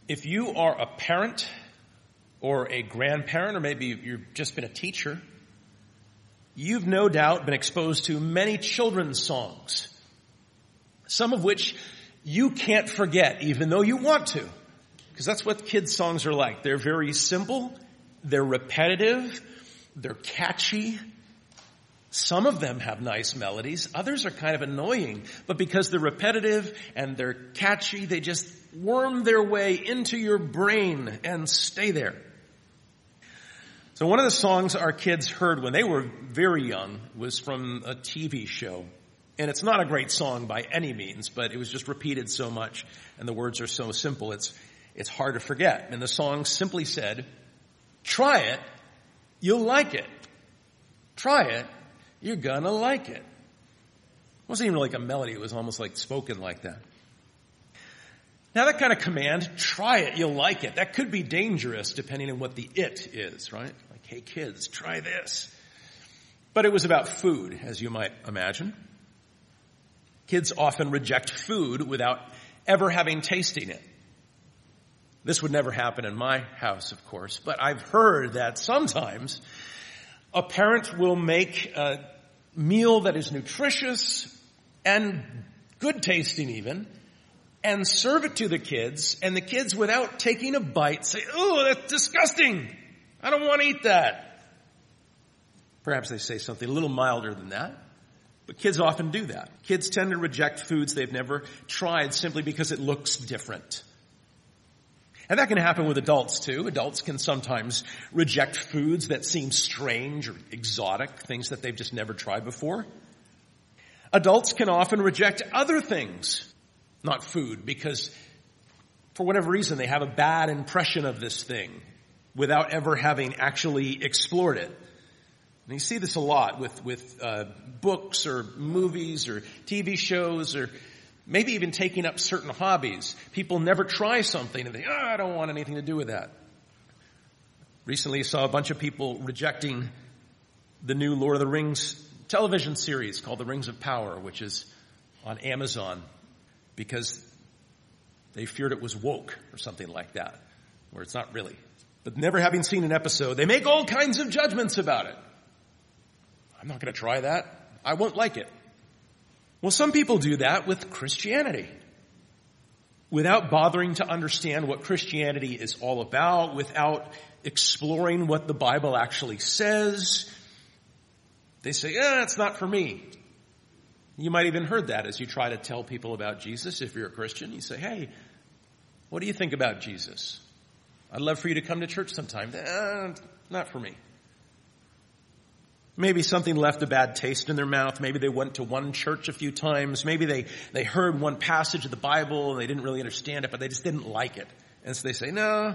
If you are a parent or a grandparent, or maybe you've just been a teacher, you've no doubt been exposed to many children's songs, some of which you can't forget even though you want to, because that's what kids' songs are like. They're very simple, they're repetitive, they're catchy. Some of them have nice melodies, others are kind of annoying, but because they're repetitive and they're catchy, they just worm their way into your brain and stay there. So one of the songs our kids heard when they were very young was from a TV show. And it's not a great song by any means, but it was just repeated so much and the words are so simple, it's hard to forget. And the song simply said, "Try it, you'll like it. Try it, you're gonna like it." It wasn't even like a melody, it was almost like spoken like that. Now that kind of command, "try it, you'll like it," that could be dangerous depending on what the "it" is, right? Like, "Hey kids, try this." But it was about food, as you might imagine. Kids often reject food without ever having tasted it. This would never happen in my house, of course, but I've heard that sometimes a parent will make a meal that is nutritious and good tasting even, and serve it to the kids, and the kids, without taking a bite, say, "Oh, that's disgusting. I don't want to eat that." Perhaps they say something a little milder than that, but kids often do that. Kids tend to reject foods they've never tried simply because it looks different. And that can happen with adults too. Adults can sometimes reject foods that seem strange or exotic, things that they've just never tried before. Adults can often reject other things, not food, because for whatever reason they have a bad impression of this thing without ever having actually explored it. And you see this a lot with books or movies or TV shows, or maybe even taking up certain hobbies. People never try something and they, I don't want anything to do with that. Recently I saw a bunch of people rejecting the new Lord of the Rings television series called The Rings of Power, which is on Amazon, because they feared it was woke or something like that, where it's not really. But never having seen an episode, they make all kinds of judgments about it. I'm not going to try that. I won't like it. Well, some people do that with Christianity. Without bothering to understand what Christianity is all about, without exploring what the Bible actually says, they say, it's not for me. You might even heard that as you try to tell people about Jesus. If you're a Christian, you say, hey, what do you think about Jesus? I'd love for you to come to church sometime. Not for me. Maybe something left a bad taste in their mouth. Maybe they went to one church a few times. Maybe they heard one passage of the Bible and they didn't really understand it, but they just didn't like it. And so they say, no.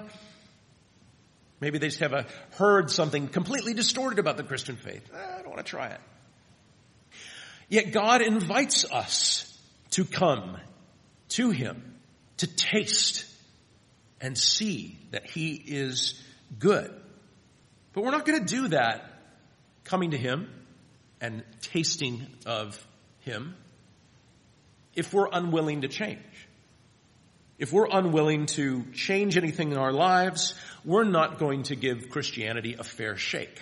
Maybe they just have heard something completely distorted about the Christian faith. I don't want to try it. Yet God invites us to come to Him, to taste and see that He is good. But we're not going to do that coming to Him and tasting of Him if we're unwilling to change. If we're unwilling to change anything in our lives, we're not going to give Christianity a fair shake.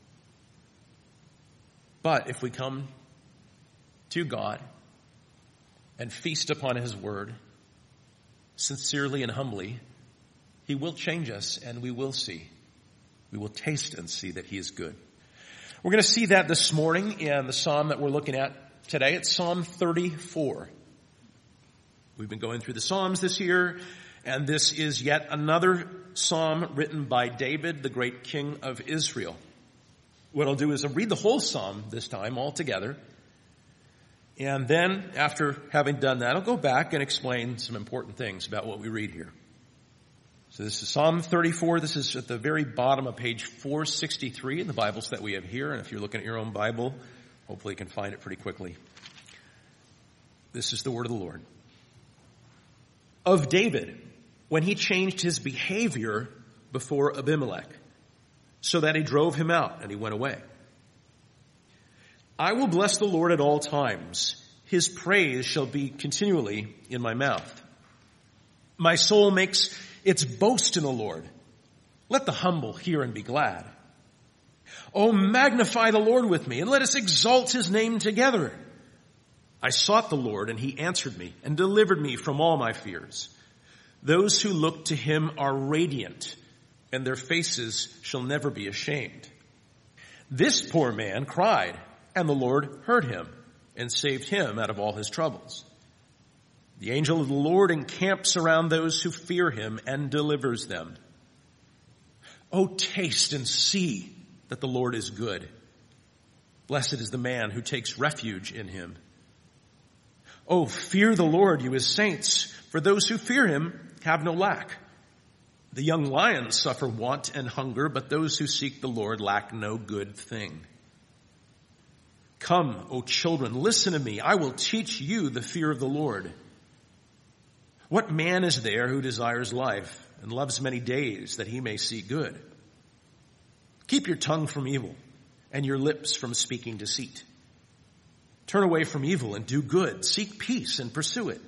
But if we come to God and feast upon His Word sincerely and humbly, He will change us and we will see. We will taste and see that He is good. We're going to see that this morning in the psalm that we're looking at today. It's Psalm 34. We've been going through the Psalms this year, and this is yet another psalm written by David, the great king of Israel. What I'll do is I'll read the whole psalm this time all together, and then after having done that, I'll go back and explain some important things about what we read here. So this is Psalm 34. This is at the very bottom of page 463 in the Bibles that we have here. And if you're looking at your own Bible, hopefully you can find it pretty quickly. This is the word of the Lord. Of David, when he changed his behavior before Abimelech, so that he drove him out and he went away. I will bless the Lord at all times. His praise shall be continually in my mouth. My soul makes its boast in the Lord. Let the humble hear and be glad. Oh, magnify the Lord with me, and let us exalt his name together. I sought the Lord, and he answered me and delivered me from all my fears. Those who look to him are radiant, and their faces shall never be ashamed. This poor man cried, and the Lord heard him and saved him out of all his troubles. The angel of the Lord encamps around those who fear him and delivers them. Oh, taste and see that the Lord is good. Blessed is the man who takes refuge in him. Oh, fear the Lord, you his saints, for those who fear him have no lack. The young lions suffer want and hunger, but those who seek the Lord lack no good thing. Come, O children, listen to me. I will teach you the fear of the Lord. What man is there who desires life and loves many days that he may see good? Keep your tongue from evil and your lips from speaking deceit. Turn away from evil and do good. Seek peace and pursue it.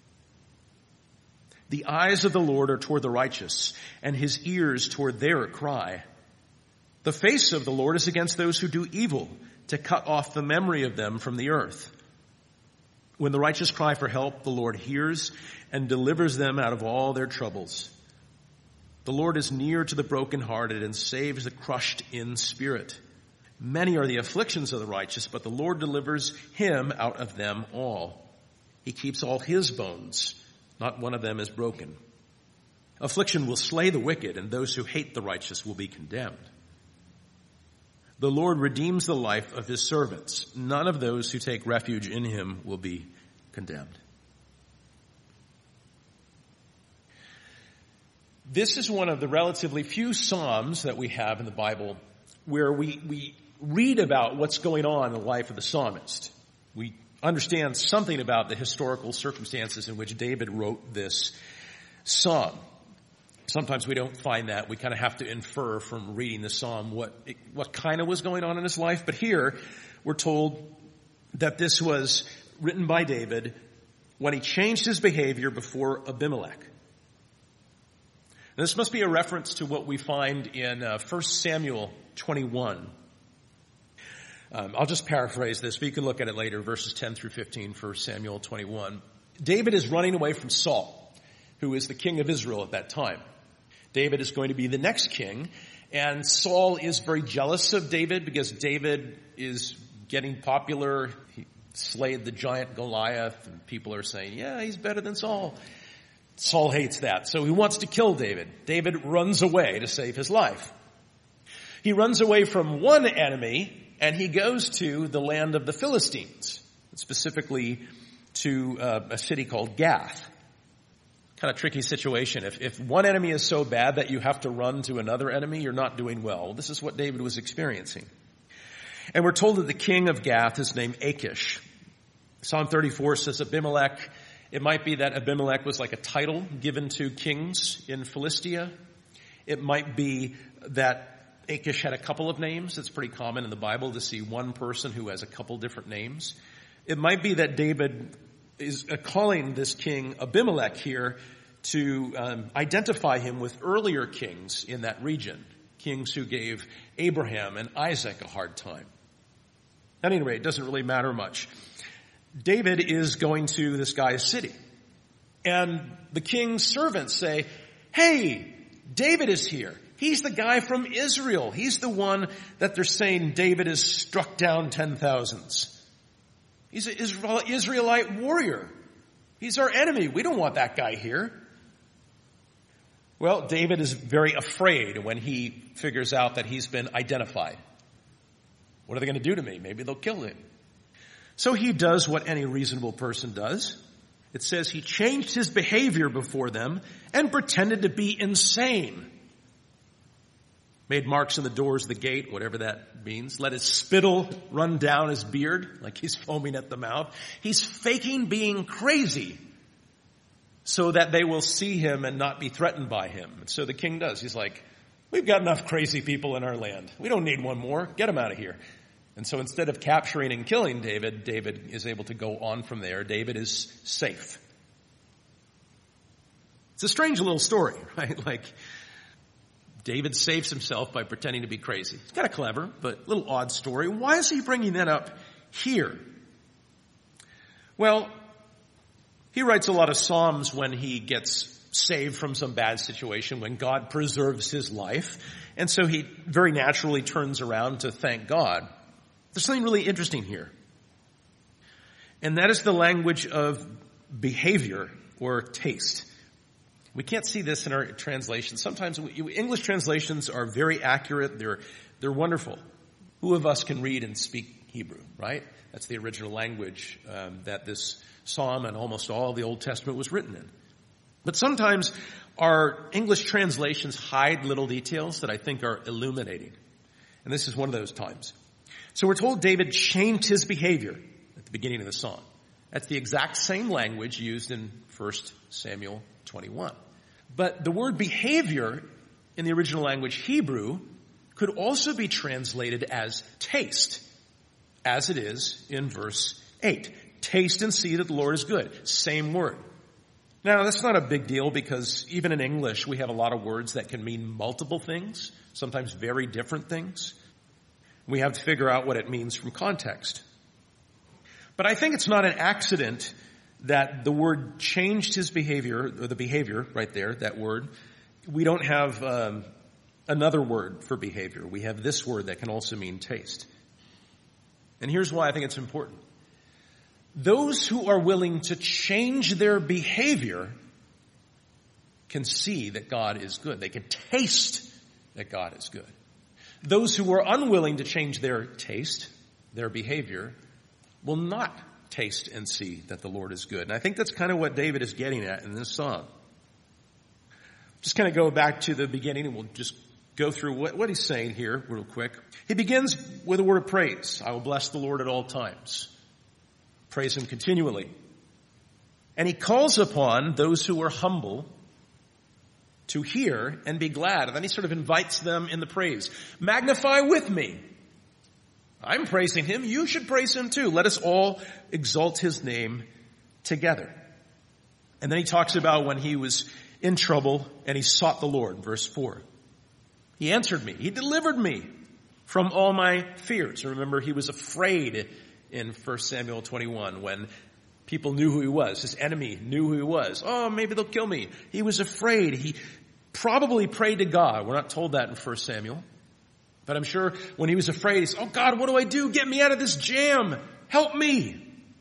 The eyes of the Lord are toward the righteous, and his ears toward their cry. The face of the Lord is against those who do evil, to cut off the memory of them from the earth. When the righteous cry for help, the Lord hears and delivers them out of all their troubles. The Lord is near to the brokenhearted and saves the crushed in spirit. Many are the afflictions of the righteous, but the Lord delivers him out of them all. He keeps all his bones. Not one of them is broken. Affliction will slay the wicked, and those who hate the righteous will be condemned. The Lord redeems the life of his servants. None of those who take refuge in him will be condemned. This is one of the relatively few Psalms that we have in the Bible where we read about what's going on in the life of the psalmist. We understand something about the historical circumstances in which David wrote this psalm. Sometimes we don't find that. We kind of have to infer from reading the psalm what kind of was going on in his life. But here we're told that this was written by David when he changed his behavior before Abimelech. And this must be a reference to what we find in 1 Samuel 21. I'll just paraphrase this, but you can look at it later, verses 10 through 15, 1 Samuel 21. David is running away from Saul, who is the king of Israel at that time. David is going to be the next king, and Saul is very jealous of David because David is getting popular. He slayed the giant Goliath, and people are saying, yeah, he's better than Saul. Saul hates that, so he wants to kill David. David runs away to save his life. He runs away from one enemy, and he goes to the land of the Philistines, specifically to a city called Gath. Kind of tricky situation. If one enemy is so bad that you have to run to another enemy, you're not doing well. This is what David was experiencing. And we're told that the king of Gath is named Achish. Psalm 34 says Abimelech. It might be that Abimelech was like a title given to kings in Philistia. It might be that Achish had a couple of names. It's pretty common in the Bible to see one person who has a couple different names. It might be that David is calling this king Abimelech here to identify him with earlier kings in that region, kings who gave Abraham and Isaac a hard time. At any rate, it doesn't really matter much. David is going to this guy's city, and the king's servants say, hey, David is here. He's the guy from Israel. He's the one that they're saying David has struck down 10,000s. He's an Israelite warrior. He's our enemy. We don't want that guy here. Well, David is very afraid when he figures out that he's been identified. What are they going to do to me? Maybe they'll kill him. So he does what any reasonable person does. It says he changed his behavior before them and pretended to be insane. Made marks on the doors of the gate, whatever that means. Let his spittle run down his beard, like he's foaming at the mouth. He's faking being crazy so that they will see him and not be threatened by him. And so the king does. He's like, we've got enough crazy people in our land. We don't need one more. Get him out of here. And so instead of capturing and killing David, David is able to go on from there. David is safe. It's a strange little story, right? Like, David saves himself by pretending to be crazy. It's kind of clever, but a little odd story. Why is he bringing that up here? Well, he writes a lot of psalms when he gets saved from some bad situation, when God preserves his life. And so he very naturally turns around to thank God. There's something really interesting here. And that is the language of behavior or taste. We can't see this in our translations. Sometimes English translations are very accurate. They're wonderful. Who of us can read and speak Hebrew, right? That's the original language that this psalm and almost all of the Old Testament was written in. But sometimes our English translations hide little details that I think are illuminating. And this is one of those times. So we're told David changed his behavior at the beginning of the psalm. That's the exact same language used in 1 Samuel 21. But the word behavior in the original language Hebrew could also be translated as taste, as it is in verse 8. Taste and see that the Lord is good. Same word. Now, that's not a big deal because even in English, we have a lot of words that can mean multiple things, sometimes very different things. We have to figure out what it means from context. But I think it's not an accident that the word changed his behavior, or the behavior right there, that word. We don't have another word for behavior. We have this word that can also mean taste. And here's why I think it's important. Those who are willing to change their behavior can see that God is good. They can taste that God is good. Those who are unwilling to change their taste, their behavior, will not taste and see that the Lord is good. And I think that's kind of what David is getting at in this psalm. Just kind of go back to the beginning and we'll just go through what he's saying here real quick. He begins with a word of praise. I will bless the Lord at all times. Praise him continually. And he calls upon those who are humble to hear and be glad. And then he sort of invites them in the praise. Magnify with me. I'm praising him. You should praise him too. Let us all exalt his name together. And then he talks about when he was in trouble and he sought the Lord. Verse 4. He answered me. He delivered me from all my fears. Remember, he was afraid in 1 Samuel 21 when people knew who he was. His enemy knew who he was. Oh, maybe they'll kill me. He was afraid. He probably prayed to God. We're not told that in 1 Samuel. But I'm sure when he was afraid, he said, oh God, what do I do? Get me out of this jam. Help me.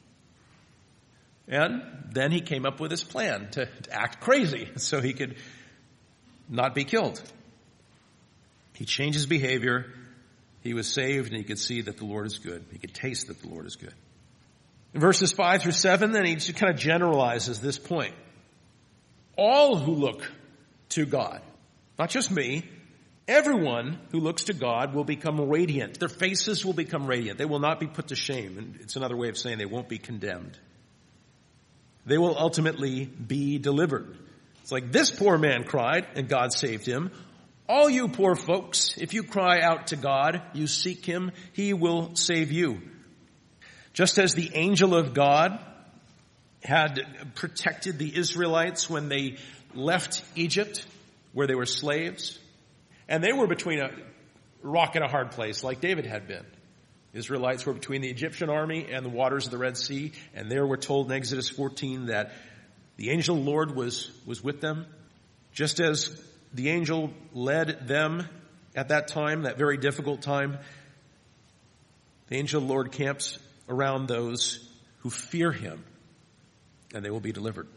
And then he came up with his plan to act crazy so he could not be killed. He changed his behavior. He was saved and he could see that the Lord is good. He could taste that the Lord is good. In verses 5 through 7, then he just kind of generalizes this point. All who look to God, not just me, everyone who looks to God will become radiant. Their faces will become radiant. They will not be put to shame. And it's another way of saying they won't be condemned. They will ultimately be delivered. It's like this poor man cried and God saved him. All you poor folks, if you cry out to God, you seek him, he will save you. Just as the angel of God had protected the Israelites when they left Egypt, where they were slaves, and they were between a rock and a hard place like David had been. Israelites were between the Egyptian army and the waters of the Red Sea, and there we're told in Exodus 14 that the angel of the Lord was with them. Just as the angel led them at that time, that very difficult time, the angel of the Lord camps around those who fear him, and they will be delivered.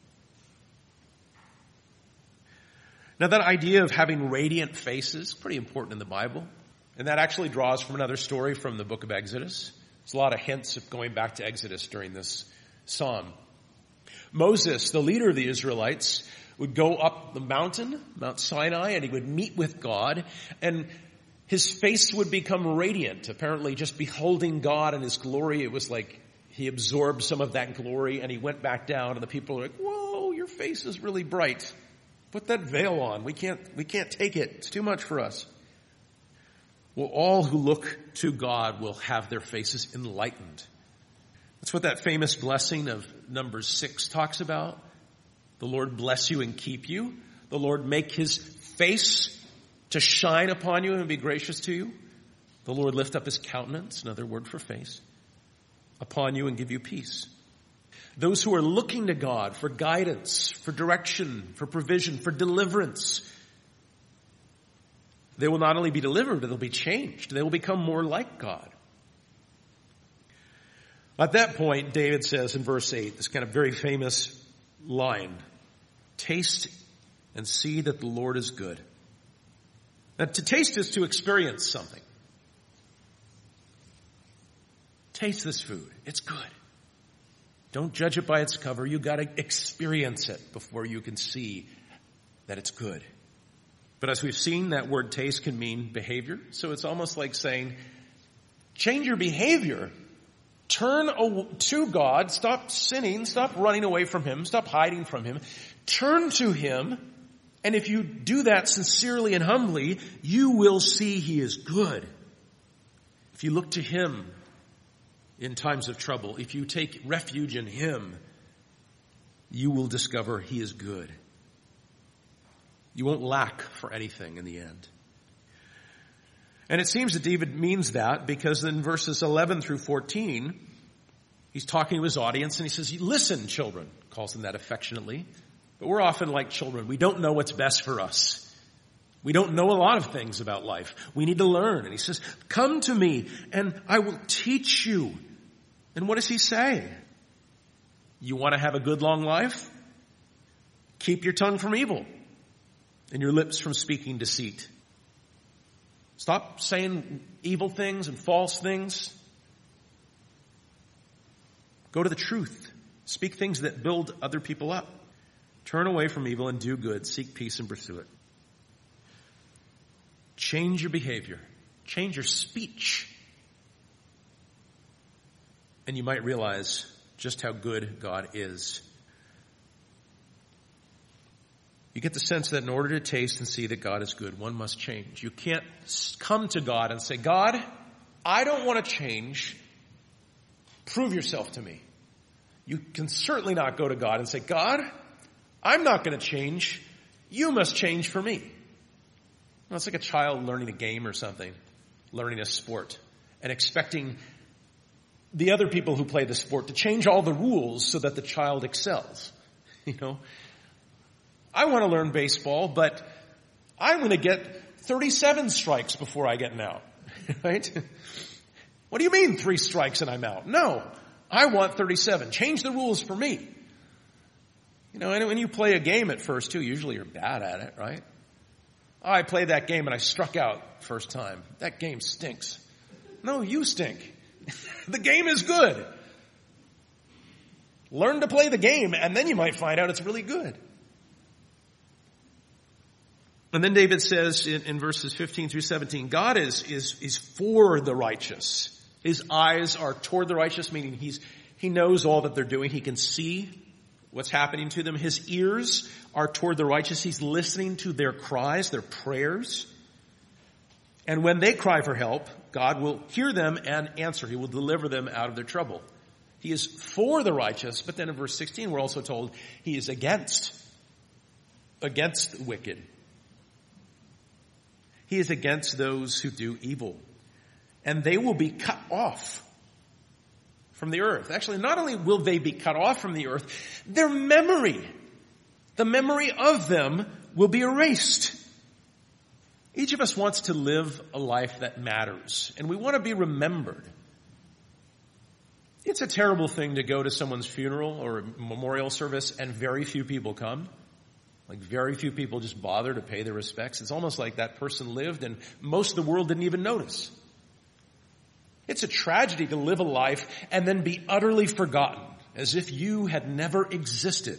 Now that idea of having radiant faces is pretty important in the Bible. And that actually draws from another story from the book of Exodus. There's a lot of hints of going back to Exodus during this psalm. Moses, the leader of the Israelites, would go up the mountain, Mount Sinai, and he would meet with God. And his face would become radiant. Apparently just beholding God and his glory, it was like he absorbed some of that glory and he went back down and the people were like, whoa, your face is really bright. Put that veil on. We can't take it. It's too much for us. Well, all who look to God will have their faces enlightened. That's what that famous blessing of Numbers 6 talks about. The Lord bless you and keep you. The Lord make his face to shine upon you and be gracious to you. The Lord lift up his countenance, another word for face, upon you and give you peace. Those who are looking to God for guidance, for direction, for provision, for deliverance, they will not only be delivered, but they'll be changed. They will become more like God. At that point, David says in verse 8, this kind of very famous line, taste and see that the Lord is good. Now, to taste is to experience something. Taste this food. It's good. Don't judge it by its cover. You got to experience it before you can see that it's good. But as we've seen, that word taste can mean behavior. So it's almost like saying, change your behavior. Turn to God. Stop sinning. Stop running away from him. Stop hiding from him. Turn to him. And if you do that sincerely and humbly, you will see he is good. If you look to him in times of trouble, if you take refuge in him, you will discover he is good. You won't lack for anything in the end. And it seems that David means that because in verses 11 through 14, he's talking to his audience and he says, listen, children, calls them that affectionately. But we're often like children. We don't know what's best for us. We don't know a lot of things about life. We need to learn. And he says, come to me and I will teach you. And what does he say? You want to have a good long life? Keep your tongue from evil and your lips from speaking deceit. Stop saying evil things and false things. Go to the truth. Speak things that build other people up. Turn away from evil and do good. Seek peace and pursue it. Change your behavior. Change your speech. And you might realize just how good God is. You get the sense that in order to taste and see that God is good, one must change. You can't come to God and say, God, I don't want to change. Prove yourself to me. You can certainly not go to God and say, God, I'm not going to change. You must change for me. Well, it's like a child learning a game or something, learning a sport, and expecting the other people who play the sport to change all the rules so that the child excels. You know, I want to learn baseball, but I'm going to get 37 strikes before I get an out. Right? What do you mean 3 strikes and I'm out? No, I want 37. Change the rules for me. You know, and when you play a game at first too, usually you're bad at it, right? Oh, I played that game and I struck out first time. That game stinks. No, you stink. The game is good. Learn to play the game and then you might find out it's really good. And then David says in verses 15 through 17, God is for the righteous. His eyes are toward the righteous, meaning he knows all that they're doing. He can see what's happening to them. His ears are toward the righteous. He's listening to their cries, their prayers. And when they cry for help, God will hear them and answer. He will deliver them out of their trouble. He is for the righteous, but then in verse 16 we're also told he is against the wicked. He is against those who do evil. And they will be cut off from the earth. Actually, not only will they be cut off from the earth, their memory, the memory of them will be erased. Each of us wants to live a life that matters, and we want to be remembered. It's a terrible thing to go to someone's funeral or memorial service and very few people come. Like very few people just bother to pay their respects. It's almost like that person lived and most of the world didn't even notice. It's a tragedy to live a life and then be utterly forgotten, as if you had never existed.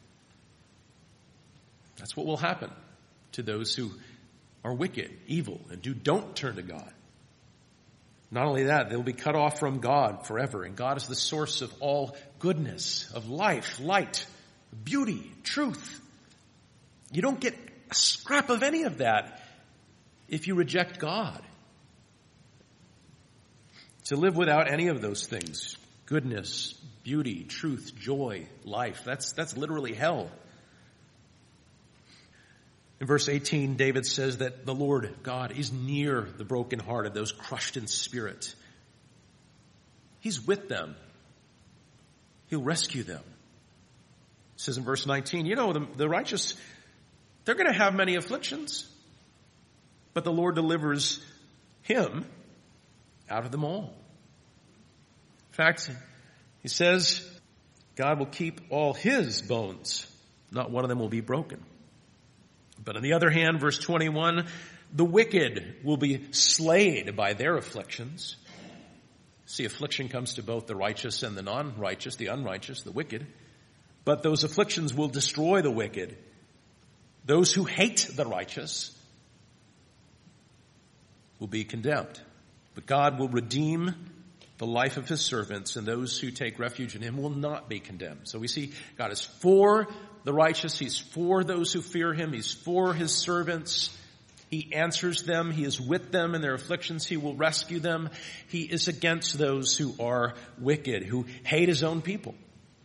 That's what will happen to those who are wicked, evil, and don't turn to God. Not only that, they'll be cut off from God forever, and God is the source of all goodness, of life, light, beauty, truth. You don't get a scrap of any of that if you reject God. To live without any of those things, goodness, beauty, truth, joy, life, that's literally hell. In verse 18, David says that the Lord God is near the brokenhearted, those crushed in spirit. He's with them. He'll rescue them. It says in verse 19, the righteous, they're going to have many afflictions, but the Lord delivers him out of them all. In fact, he says God will keep all his bones. Not one of them will be broken. But on the other hand, verse 21, the wicked will be slayed by their afflictions. See, affliction comes to both the righteous and the non-righteous, the unrighteous, the wicked. But those afflictions will destroy the wicked. Those who hate the righteous will be condemned. But God will redeem the life of his servants, and those who take refuge in him will not be condemned. So we see God is for the righteous. He's for those who fear him. He's for his servants. He answers them. He is with them in their afflictions. He will rescue them. He is against those who are wicked, who hate his own people.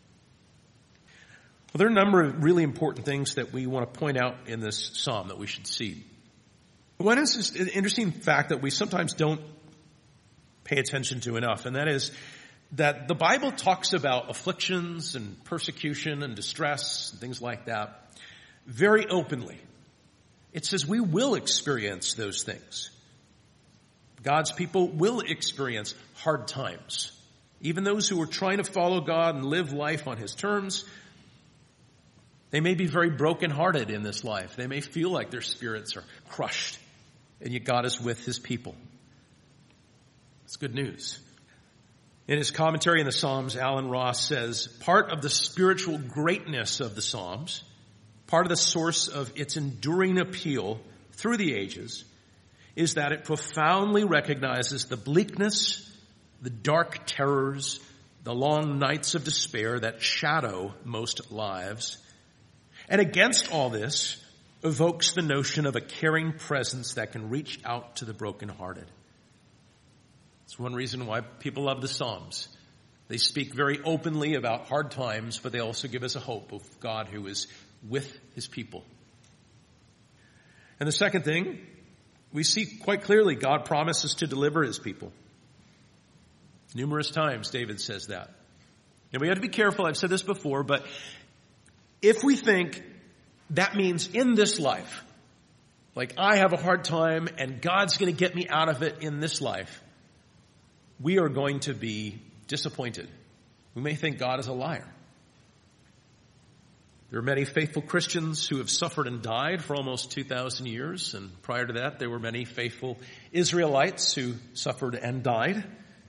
Well, there are a number of really important things that we want to point out in this psalm that we should see. One is just an interesting fact that we sometimes don't pay attention to enough, and that is that the Bible talks about afflictions and persecution and distress and things like that very openly. It says we will experience those things. God's people will experience hard times. Even those who are trying to follow God and live life on his terms, they may be very brokenhearted in this life. They may feel like their spirits are crushed, and yet God is with his people. It's good news. In his commentary in the Psalms, Alan Ross says, part of the spiritual greatness of the Psalms, part of the source of its enduring appeal through the ages, is that it profoundly recognizes the bleakness, the dark terrors, the long nights of despair that shadow most lives. And against all this, evokes the notion of a caring presence that can reach out to the brokenhearted. It's one reason why people love the Psalms. They speak very openly about hard times, but they also give us a hope of God who is with his people. And the second thing, we see quite clearly God promises to deliver his people. Numerous times David says that. And we have to be careful, I've said this before, but if we think that means in this life, like I have a hard time and God's going to get me out of it in this life, we are going to be disappointed. We may think God is a liar. There are many faithful Christians who have suffered and died for almost 2,000 years, and prior to that there were many faithful Israelites who suffered and died.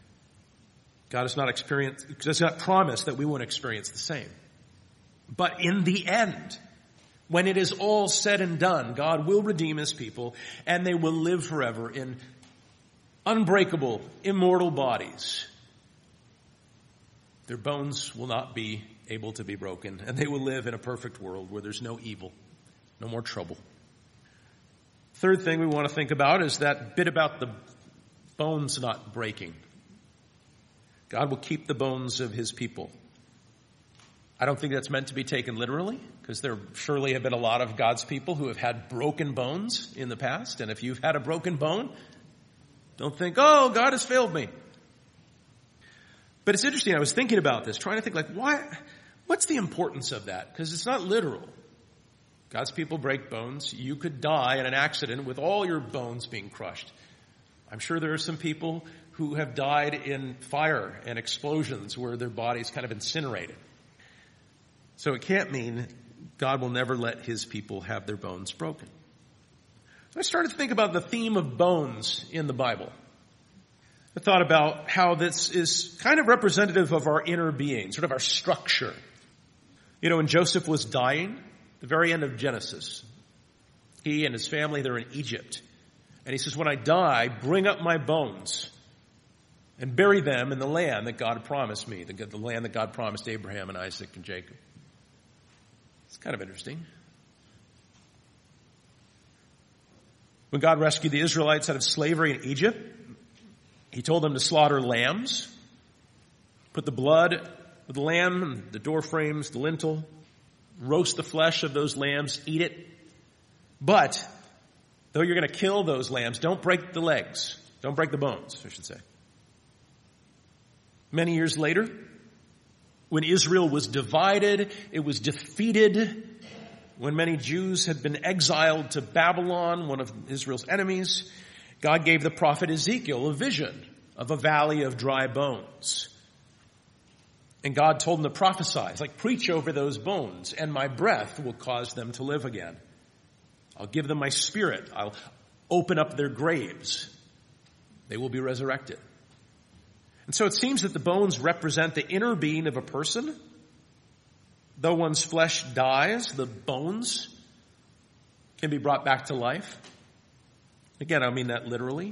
God does not promise that we won't experience the same. But in the end, when it is all said and done, God will redeem his people, and they will live forever in unbreakable, immortal bodies. Their bones will not be able to be broken, and they will live in a perfect world where there's no evil, no more trouble. Third thing we want to think about is that bit about the bones not breaking. God will keep the bones of his people. I don't think that's meant to be taken literally, because there surely have been a lot of God's people who have had broken bones in the past, and if you've had a broken bone, don't think, oh, God has failed me. But it's interesting, I was thinking about this, trying to think what's the importance of that? Because it's not literal. God's people break bones. You could die in an accident with all your bones being crushed. I'm sure there are some people who have died in fire and explosions where their bodies kind of incinerated. So it can't mean God will never let his people have their bones broken. So I started to think about the theme of bones in the Bible. I thought about how this is kind of representative of our inner being, sort of our structure. When Joseph was dying, the very end of Genesis, he and his family, they're in Egypt. And he says, when I die, bring up my bones and bury them in the land that God promised me, the land that God promised Abraham and Isaac and Jacob. It's kind of interesting. When God rescued the Israelites out of slavery in Egypt, he told them to slaughter lambs, put the blood of the lamb in the door frames, the lintel, roast the flesh of those lambs, eat it, But though you're going to kill those lambs, don't break the legs. Don't break the bones, I should say. Many years later, when Israel was divided, it was defeated, when many Jews had been exiled to Babylon, one of Israel's enemies, God gave the prophet Ezekiel a vision of a valley of dry bones. And God told him to prophesy. It's like, preach over those bones, and my breath will cause them to live again. I'll give them my spirit. I'll open up their graves. They will be resurrected. And so it seems that the bones represent the inner being of a person. Though one's flesh dies, the bones can be brought back to life. Again, I don't mean that literally.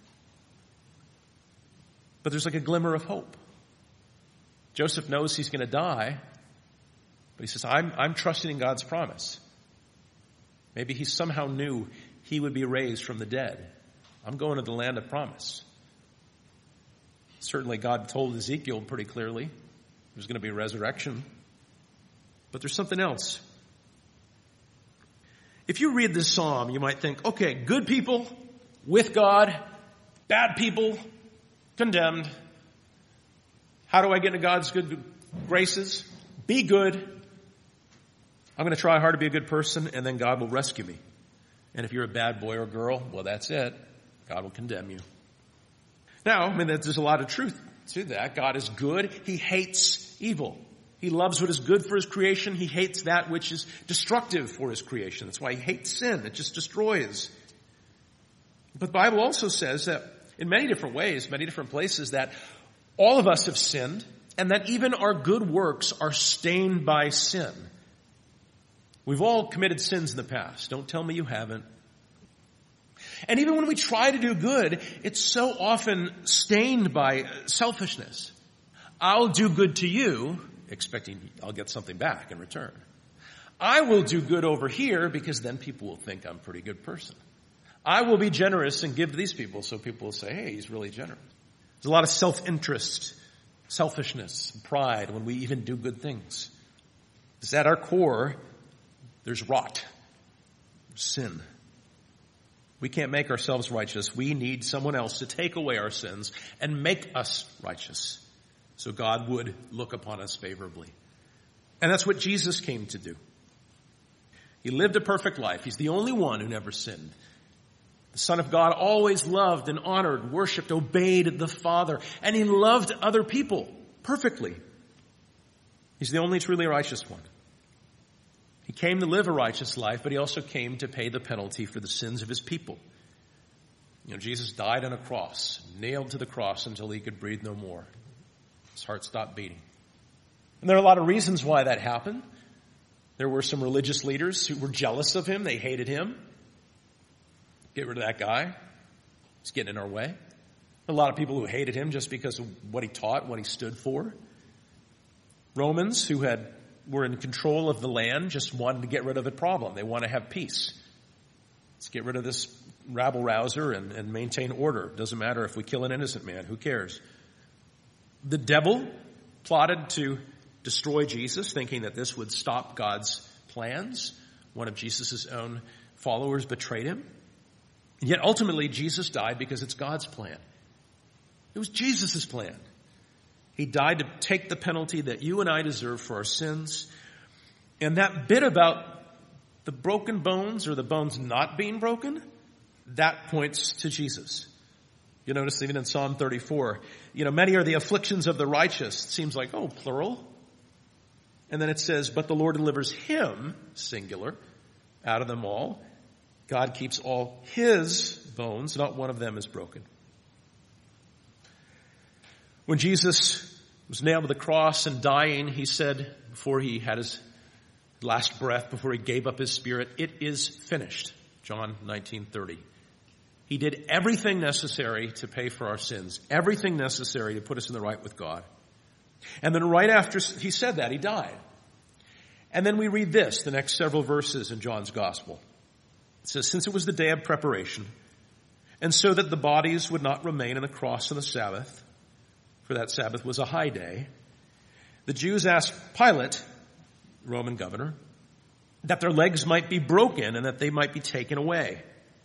But there's like a glimmer of hope. Joseph knows he's going to die, but he says, I'm trusting in God's promise. Maybe he somehow knew he would be raised from the dead. I'm going to the land of promise. Certainly God told Ezekiel pretty clearly there's going to be a resurrection. But there's something else. If you read this psalm, you might think, okay, good people with God, bad people condemned. How do I get into God's good graces? Be good. I'm going to try hard to be a good person, and then God will rescue me. And if you're a bad boy or girl, well, that's it. God will condemn you. Now, I mean, there's a lot of truth to that. God is good. He hates evil. He loves what is good for his creation. He hates that which is destructive for his creation. That's why he hates sin. It just destroys. But the Bible also says that in many different ways, many different places, that all of us have sinned, and that even our good works are stained by sin. We've all committed sins in the past. Don't tell me you haven't. And even when we try to do good, it's so often stained by selfishness. I'll do good to you, expecting I'll get something back in return. I will do good over here because then people will think I'm a pretty good person. I will be generous and give to these people so people will say, hey, he's really generous. There's a lot of self-interest, selfishness, and pride when we even do good things. Because at our core, there's rot, there's sin. We can't make ourselves righteous. We need someone else to take away our sins and make us righteous so God would look upon us favorably. And that's what Jesus came to do. He lived a perfect life. He's the only one who never sinned. The Son of God always loved and honored, worshiped, obeyed the Father, and he loved other people perfectly. He's the only truly righteous one. He came to live a righteous life, but he also came to pay the penalty for the sins of his people. Jesus died on a cross, nailed to the cross until he could breathe no more. His heart stopped beating. And there are a lot of reasons why that happened. There were some religious leaders who were jealous of him. They hated him. Get rid of that guy. He's getting in our way. A lot of people who hated him just because of what he taught, what he stood for. Romans who were in control of the land just wanted to get rid of the problem. They want to have peace. Let's get rid of this rabble-rouser and maintain order. Doesn't matter if we kill an innocent man. Who cares? The devil plotted to destroy Jesus, thinking that this would stop God's plans. One of Jesus' own followers betrayed him. And yet ultimately Jesus died because it's God's plan. It was Jesus' plan. He died to take the penalty that you and I deserve for our sins. And that bit about the broken bones or the bones not being broken, that points to Jesus. You notice even in Psalm 34, many are the afflictions of the righteous. It seems like, plural. And then it says, but the Lord delivers him, singular, out of them all. God keeps all his bones, not one of them is broken. When Jesus was nailed to the cross and dying, he said, before he had his last breath, before he gave up his spirit, it is finished. John 19:30. He did everything necessary to pay for our sins, everything necessary to put us in the right with God. And then right after he said that, he died. And then we read this, the next several verses in John's gospel. It says, since it was the day of preparation, and so that the bodies would not remain on the cross on the Sabbath, for that Sabbath was a high day, the Jews asked Pilate, Roman governor, that their legs might be broken and that they might be taken away.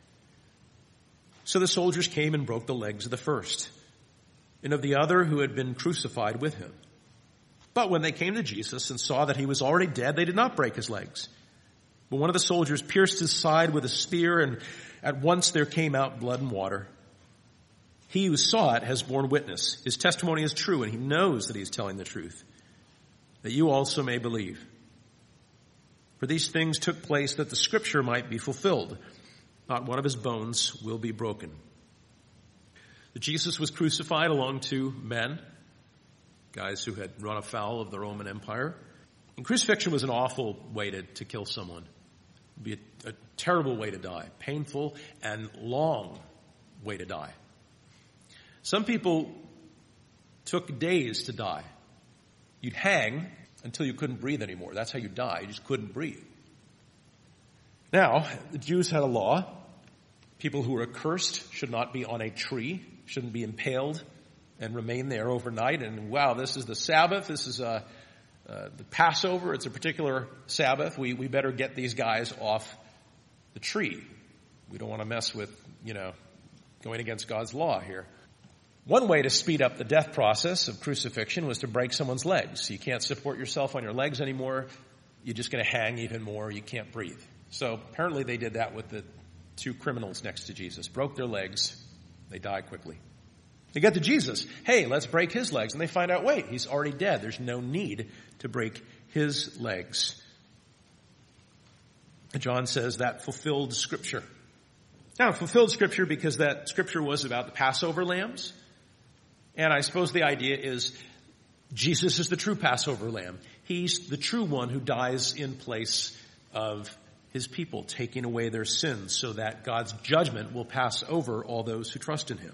So the soldiers came and broke the legs of the first and of the other who had been crucified with him. But when they came to Jesus and saw that he was already dead, they did not break his legs. But one of the soldiers pierced his side with a spear, and at once there came out blood and water. He who saw it has borne witness. His testimony is true, and he knows that he is telling the truth, that you also may believe. For these things took place that the scripture might be fulfilled. Not one of his bones will be broken. Jesus was crucified along two men, guys who had run afoul of the Roman Empire. And crucifixion was an awful way to kill someone. It would be a terrible way to die, painful and long way to die. Some people took days to die. You'd hang until you couldn't breathe anymore. That's how you die. You just couldn't breathe. Now, the Jews had a law. People who were accursed should not be on a tree, shouldn't be impaled and remain there overnight. And wow, this is the Sabbath. This is the Passover. It's a particular Sabbath. We better get these guys off the tree. We don't want to mess with, going against God's law here. One way to speed up the death process of crucifixion was to break someone's legs. You can't support yourself on your legs anymore. You're just going to hang even more. You can't breathe. So apparently they did that with the two criminals next to Jesus. Broke their legs. They die quickly. They get to Jesus. Hey, let's break his legs. And they find out, wait, he's already dead. There's no need to break his legs. John says that fulfilled Scripture. Now, fulfilled Scripture because that Scripture was about the Passover lambs. And I suppose the idea is Jesus is the true Passover lamb. He's the true one who dies in place of his people, taking away their sins so that God's judgment will pass over all those who trust in him.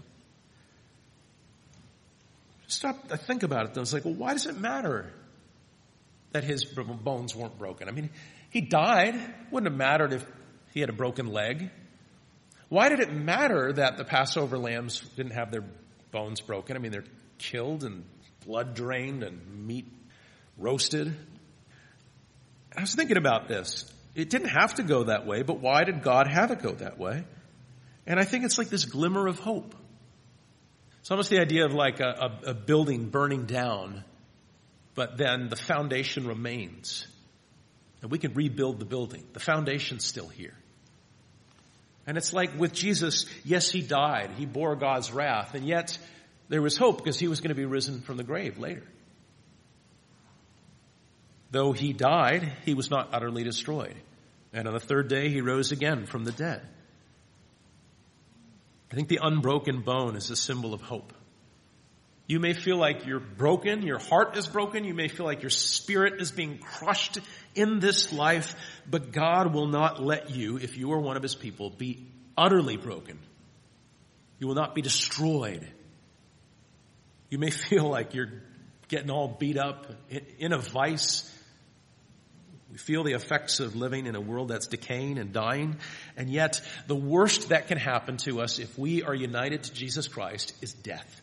Stop to think about it though. It's like, well, why does it matter that his bones weren't broken? I mean, he died. Wouldn't have mattered if he had a broken leg. Why did it matter that the Passover lambs didn't have their bones broken? I mean, they're killed and blood drained and meat roasted. I was thinking about this. It didn't have to go that way, but why did God have it go that way? And I think it's like this glimmer of hope. It's almost the idea of like a building burning down, but then the foundation remains. And we can rebuild the building. The foundation's still here. And it's like with Jesus, yes, he died. He bore God's wrath. And yet there was hope because he was going to be risen from the grave later. Though he died, he was not utterly destroyed. And on the third day, he rose again from the dead. I think the unbroken bone is a symbol of hope. You may feel like you're broken, your heart is broken, you may feel like your spirit is being crushed in this life, but God will not let you, if you are one of his people, be utterly broken. You will not be destroyed. You may feel like you're getting all beat up in a vice. We feel the effects of living in a world that's decaying and dying. And yet, the worst that can happen to us if we are united to Jesus Christ is death.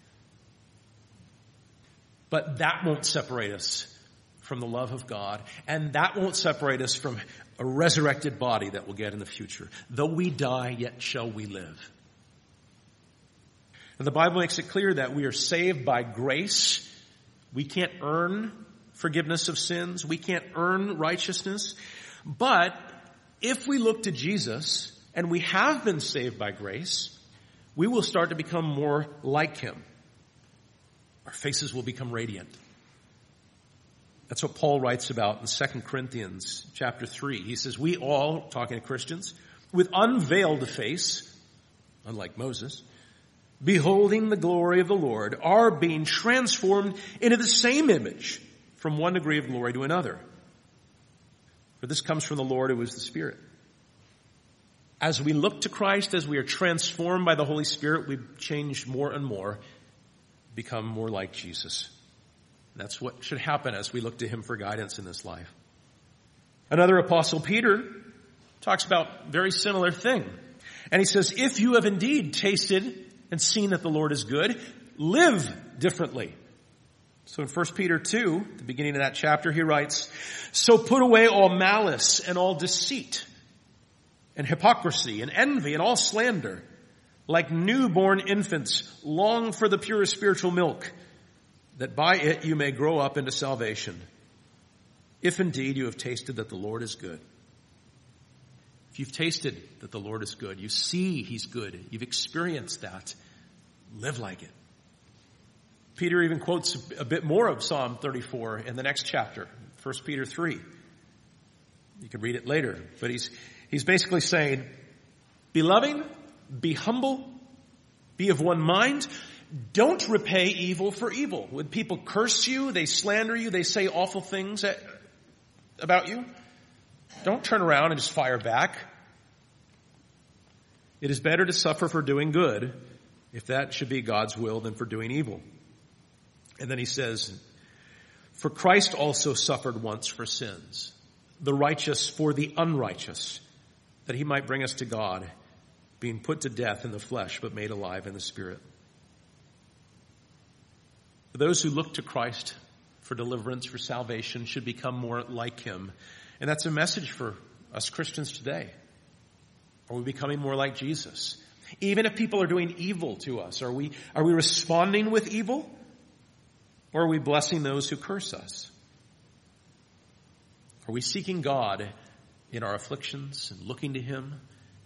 But that won't separate us from the love of God. And that won't separate us from a resurrected body that we'll get in the future. Though we die, yet shall we live. And the Bible makes it clear that we are saved by grace. We can't earn forgiveness of sins. We can't earn righteousness. But if we look to Jesus and we have been saved by grace, we will start to become more like him. Our faces will become radiant. That's what Paul writes about in 2 Corinthians chapter 3. He says, we all, talking to Christians, with unveiled face, unlike Moses, beholding the glory of the Lord, are being transformed into the same image from one degree of glory to another. For this comes from the Lord who is the Spirit. As we look to Christ, as we are transformed by the Holy Spirit, we change more and more, become more like Jesus. That's what should happen as we look to him for guidance in this life. Another apostle, Peter, talks about a very similar thing. And he says, if you have indeed tasted and seen that the Lord is good, live differently. So in 1 Peter 2, the beginning of that chapter, he writes, "So put away all malice and all deceit and hypocrisy and envy and all slander. Like newborn infants, long for the pure spiritual milk, that by it you may grow up into salvation, if indeed you have tasted that the Lord is good." If you've tasted that the Lord is good, you see he's good, you've experienced that, live like it. Peter even quotes a bit more of Psalm 34 in the next chapter, 1 Peter 3. You can read it later, but he's basically saying, be loving, be humble, be of one mind. Don't repay evil for evil. When people curse you, they slander you, they say awful things about you, don't turn around and just fire back. It is better to suffer for doing good, if that should be God's will, than for doing evil. And then he says, for Christ also suffered once for sins, the righteous for the unrighteous, that he might bring us to God, being put to death in the flesh, but made alive in the spirit. Those who look to Christ for deliverance, for salvation, should become more like him. And that's a message for us Christians today. Are we becoming more like Jesus? Even if people are doing evil to us, are we responding with evil? Or are we blessing those who curse us? Are we seeking God in our afflictions and looking to him?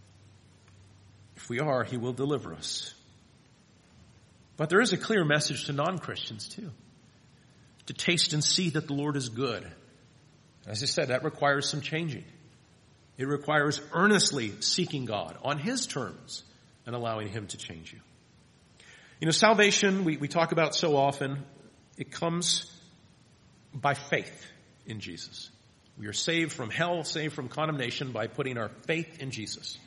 If we are, he will deliver us. But there is a clear message to non-Christians too. To taste and see that the Lord is good. As I said, that requires some changing. It requires earnestly seeking God on his terms and allowing him to change you. You know, salvation, we talk about so often, it comes by faith in Jesus. We are saved from hell, saved from condemnation by putting our faith in Jesus.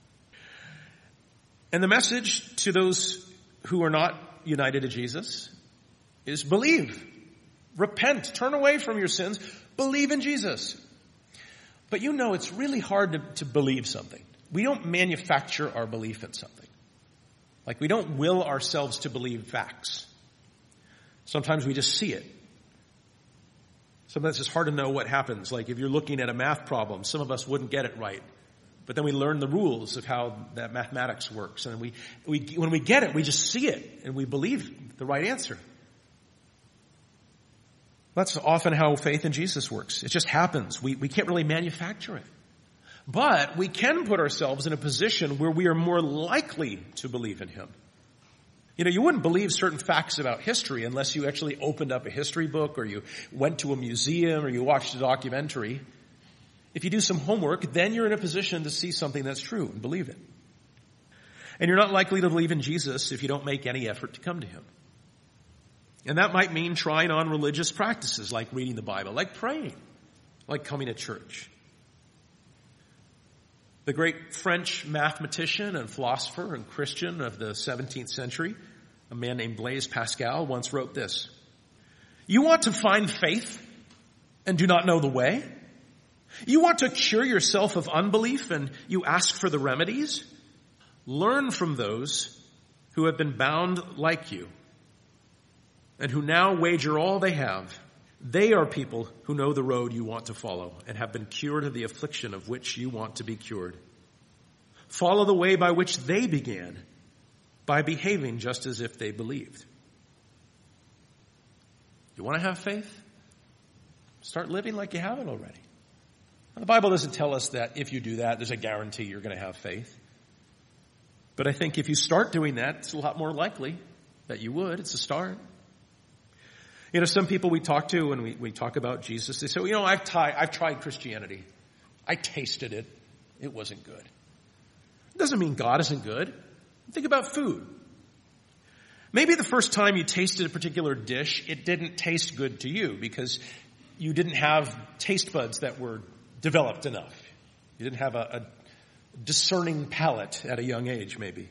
And the message to those who are not united to Jesus is believe, repent, turn away from your sins, believe in Jesus. But you know it's really hard to believe something. We don't manufacture our belief in something. Like we don't will ourselves to believe facts. Sometimes we just see it. Sometimes it's hard to know what happens. Like if you're looking at a math problem, some of us wouldn't get it right. But then we learn the rules of how that mathematics works. And when we get it, we just see it and we believe the right answer. That's often how faith in Jesus works. It just happens. We can't really manufacture it. But we can put ourselves in a position where we are more likely to believe in him. You know, you wouldn't believe certain facts about history unless you actually opened up a history book or you went to a museum or you watched a documentary. If you do some homework, then you're in a position to see something that's true and believe it. And you're not likely to believe in Jesus if you don't make any effort to come to him. And that might mean trying on religious practices like reading the Bible, like praying, like coming to church. The great French mathematician and philosopher and Christian of the 17th century, a man named Blaise Pascal, once wrote this: "You want to find faith and do not know the way? You want to cure yourself of unbelief and you ask for the remedies? Learn from those who have been bound like you and who now wager all they have. They are people who know the road you want to follow and have been cured of the affliction of which you want to be cured. Follow the way by which they began, by behaving just as if they believed." You want to have faith? Start living like you have it already. Now, the Bible doesn't tell us that if you do that, there's a guarantee you're going to have faith. But I think if you start doing that, it's a lot more likely that you would. It's a start. You know, some people we talk to when we talk about Jesus, they say, well, you know, I've tried Christianity. I tasted it. It wasn't good. It doesn't mean God isn't good. Think about food. Maybe the first time you tasted a particular dish, it didn't taste good to you because you didn't have taste buds that were developed enough. You didn't have a discerning palate at a young age, maybe.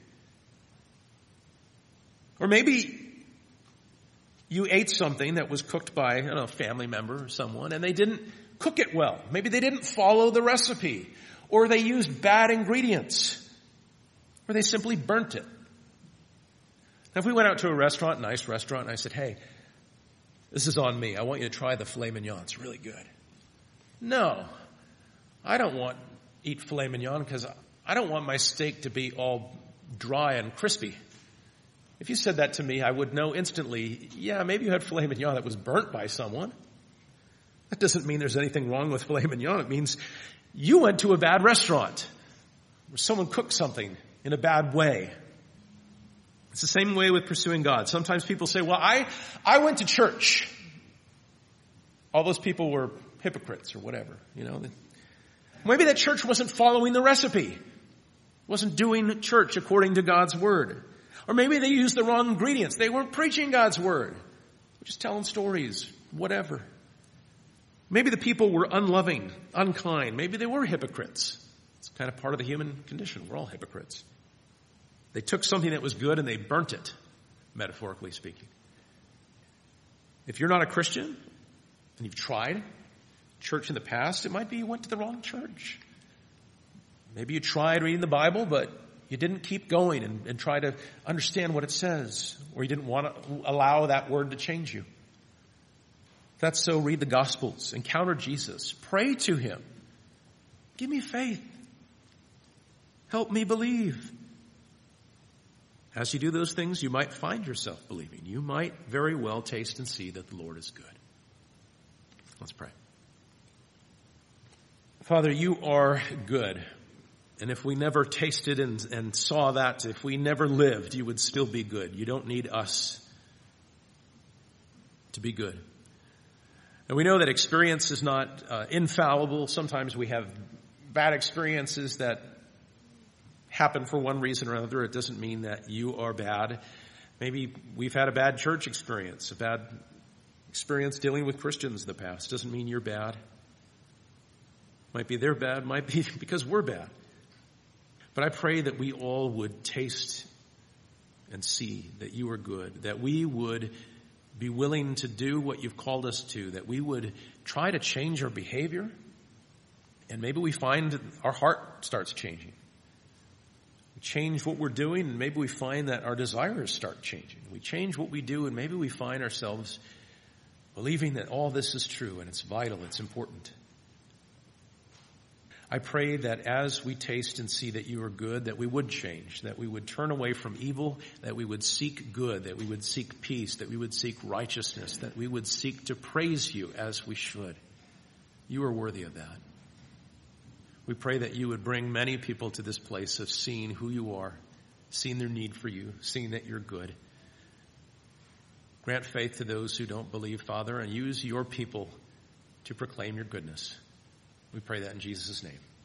Or maybe you ate something that was cooked by, I don't know, a family member or someone, and they didn't cook it well. Maybe they didn't follow the recipe, or they used bad ingredients, or they simply burnt it. Now, if we went out to a restaurant, a nice restaurant, and I said, hey, This is on me. I want you to try the filet mignon. It's really good. No, I don't want to eat filet mignon because I don't want my steak to be all dry and crispy. If you said that to me, I would know instantly, yeah, maybe you had filet mignon that was burnt by someone. That doesn't mean there's anything wrong with filet mignon. It means you went to a bad restaurant where someone cooked something in a bad way. It's the same way with pursuing God. Sometimes people say, well, I went to church. All those people were hypocrites or whatever, you know. Maybe that church wasn't following the recipe. Wasn't doing church according to God's word. Or maybe they used the wrong ingredients. They weren't preaching God's word. They're just telling stories, whatever. Maybe the people were unloving, unkind. Maybe they were hypocrites. It's kind of part of the human condition. We're all hypocrites. They took something that was good and they burnt it, metaphorically speaking. If you're not a Christian and you've tried church in the past, it might be you went to the wrong church. Maybe you tried reading the Bible, but you didn't keep going and try to understand what it says, or you didn't want to allow that word to change you. If that's so, read the Gospels, encounter Jesus, pray to him. Give me faith. Help me believe. As you do those things, you might find yourself believing. You might very well taste and see that the Lord is good. Let's pray. Father, you are good. And if we never tasted and saw that, if we never lived, you would still be good. You don't need us to be good. And we know that experience is not infallible. Sometimes we have bad experiences that happen for one reason or another. It doesn't mean that you are bad. Maybe we've had a bad church experience, a bad experience dealing with Christians in the past. Doesn't mean you're bad. Might be they're bad, might be because we're bad. But I pray that we all would taste and see that you are good, that we would be willing to do what you've called us to, that we would try to change our behavior, and maybe we find our heart starts changing. We change what we're doing, and maybe we find that our desires start changing. We change what we do, and maybe we find ourselves believing that all this is true, and it's vital, it's important. I pray that as we taste and see that you are good, that we would change, that we would turn away from evil, that we would seek good, that we would seek peace, that we would seek righteousness, that we would seek to praise you as we should. You are worthy of that. We pray that you would bring many people to this place of seeing who you are, seeing their need for you, seeing that you're good. Grant faith to those who don't believe, Father, and use your people to proclaim your goodness. We pray that in Jesus' name.